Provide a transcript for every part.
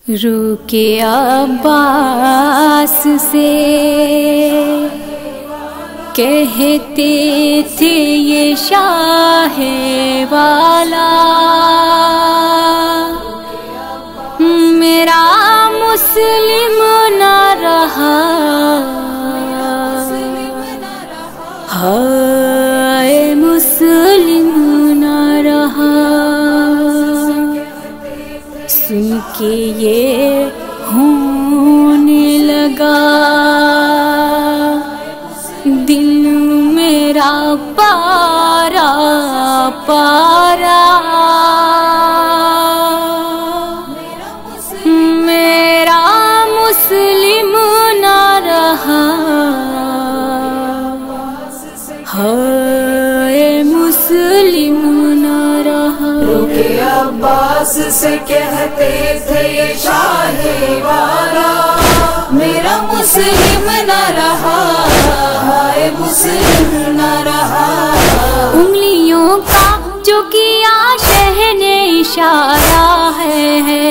روکے عباس سے کہتے تھے یہ شاہ والا، میرا مسلم نہ رہا، ہائے مسلم نہ رہا۔ سن کے یہ ہونے لگا دل میرا پارا پارا، میرا مسلم نہ رہا، ہائے مسلم نہ رہا۔ روکے عباس سے کہتے تھے یہ شاہ والا، میرا مسلم نہ رہا، ہائے مسلم نہ رہا۔ انگلیوں کا جو کیا شہ نے اشارہ ہے،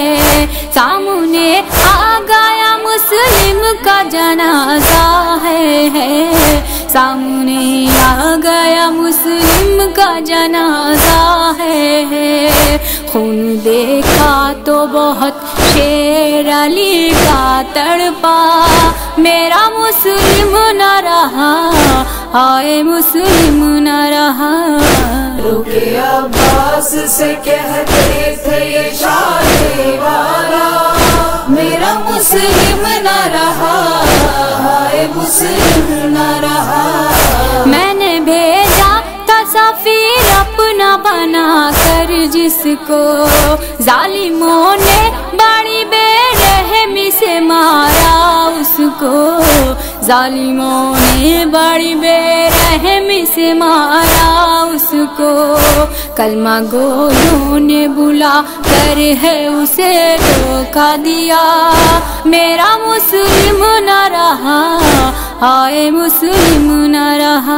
سامنے آ گیا مسلم کا جنازہ ہے، سامنے آ گیا مسلم کا جنازہ ہے۔ خون دیکھا تو بہت شیر علی کا تڑپا، میرا مسلم نہ رہا، ہائے مسلم نہ رہا۔ روکے عباس سے کہتے تھے یہ شاہ والا، میرا مسلم نہ رہا، ہائے مسلم نہ رہا۔ میں نے بھیجا تھا سفیر اپنا بنا کر، جس کو ظالموں نے بڑی بے رحمی سے مارا، اس کو ظالموں نے بڑی بے رحمی سے مارا، اس کو کلمہ گویوں نے بلا کر ہے اسے دھوکا دیا، میرا مسلم نہ رہا، ہائے مسلم نہ رہا۔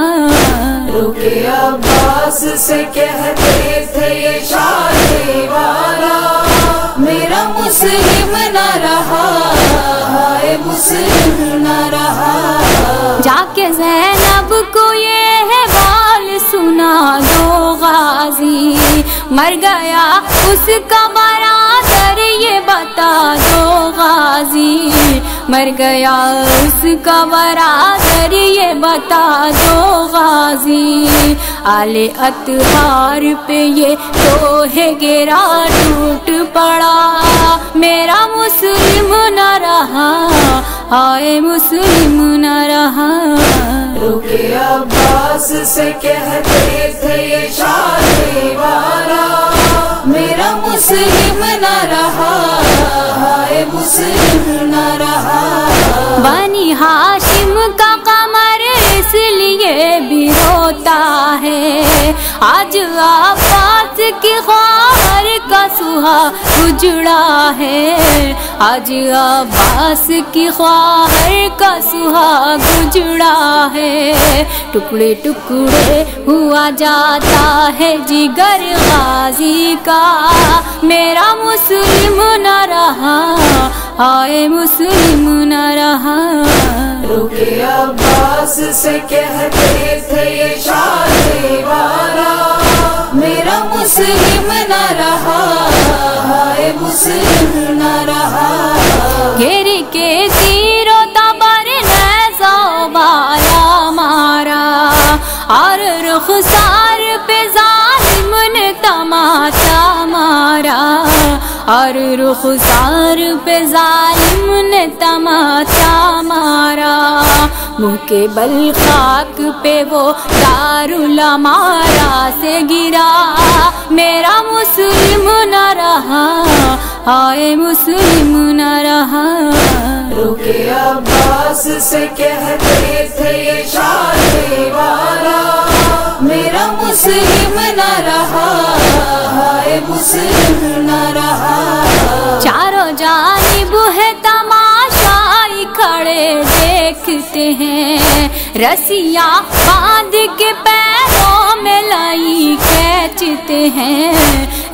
روکے عباس سے کہتے تھے یہ شاہ والا، میرا مسلم نہ رہا، ہائے مسلم نہ رہا۔ جا کے زینب کو یہ حوال سنا دو غازی، مر گیا اس کا برادر یہ بتا دو غازی، مر گیا اس کا برادر یہ بتا دو غازی۔ آل اطہار پہ یہ توہے گرا ٹوٹ پڑا، میرا مسلم نہ رہا، ہائے مسلم نہ رہا۔ روکے عباس سے کہتے تھے یہ شاہ والا، میرا مسلم نہ رہا، ہائے مسلم نہ رہا۔ بنی ہاشم کا قمر اس لیے بھی روتا ہے، آج عباس کی خواہر کا سہاگ اجڑا ہے، آج عباس کی خواہر کا سہاگ اجڑا ہے۔ ٹکڑے ٹکڑے ہوا جاتا ہے جگر غازی کا، میرا مسلم نہ رہا، ہائے مسلم نہ رہا۔ روکے عباس سے کہتے تھے یہ شاہ والا، میرا مسلم نہ رہا، ہائے مسلم نہ رہا۔ گھیر کے تیر و تبر نیزہ و بالا مارا، اور رخسار پہ ظالم نے تماچا مارا، اور رخسار پہ ظالم نے تماچا مارا۔ منہ کے بل خاک پہ وہ دارالامارا سے گرا، میرا مسلم نہ رہا، ہائے مسلم نہ رہا۔ روکے عباس سے کہتے تھے یہ شاہ والا، میرا مسلم نہ رہا، ہائے مسلم نہ رہا۔ چاروں جانب ہے تماشائی کھڑے دیکھتے ہیں، رسیاں باندھ کے پیروں میں لائی کھینچتے ہیں،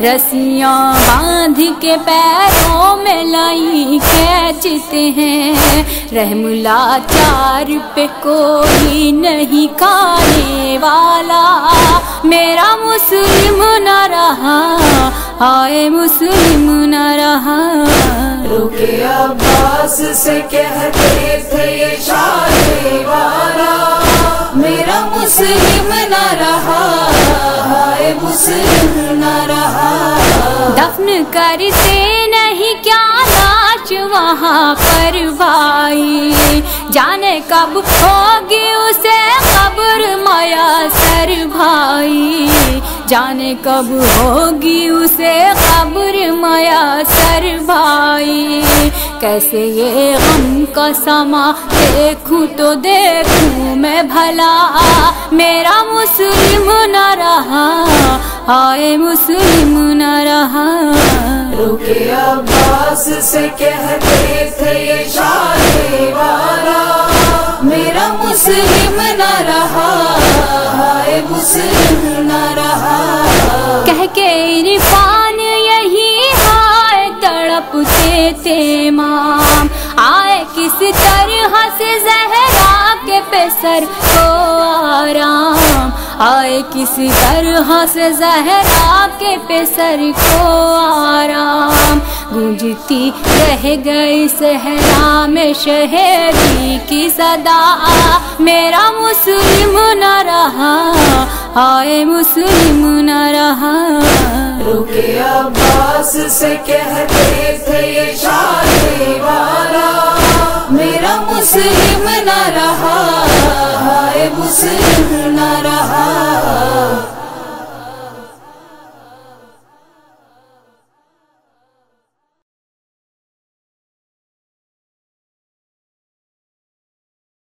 رسیاں باندھ کے پیروں میں لائی کھینچتے ہیں، رحم لاچار پہ کوئی نہیں کھانے والا، میرا مسلم نہ رہا، آئے مسلم نہ رہا۔ رکے عباس سے کہتے تھے یہ شادی والا، میرا مسلم نہ رہا، آئے مسلم نہ رہا۔ دفن کرتے نہیں کیا لاش وہاں پر بھائی، جانے کب ہوگی اسے قبر میسر بھائی، جانے کب ہوگی اسے قبر میسر بھائی۔ کیسے یہ غم کا سما دیکھوں تو دیکھوں میں بھلا، میرا مسلم نہ رہا، آئے مسلم نہ رہا۔ رکے عباس سے کہتے تھے یہ شادی والا، میرا مسلم نہ رہا، آئے مسلم نہ رہا۔ کہہ کے عرفان یہی ہائے تڑپتے تھے امام، آئے کس طرح سے زہرا کے پہ سر کو آرام، آئے کس طرح سے زہرا کے پہ سر کو آرام۔ گونجتی رہ گئی صحرا میں شہیدی کی صدا، میرا مسلم نہ رہا، آئے مسلم نہ رہا۔ رکے عباس سے کہتے تھے یہ شادی والا، میرا مسلم نہ رہا، آئے مسلم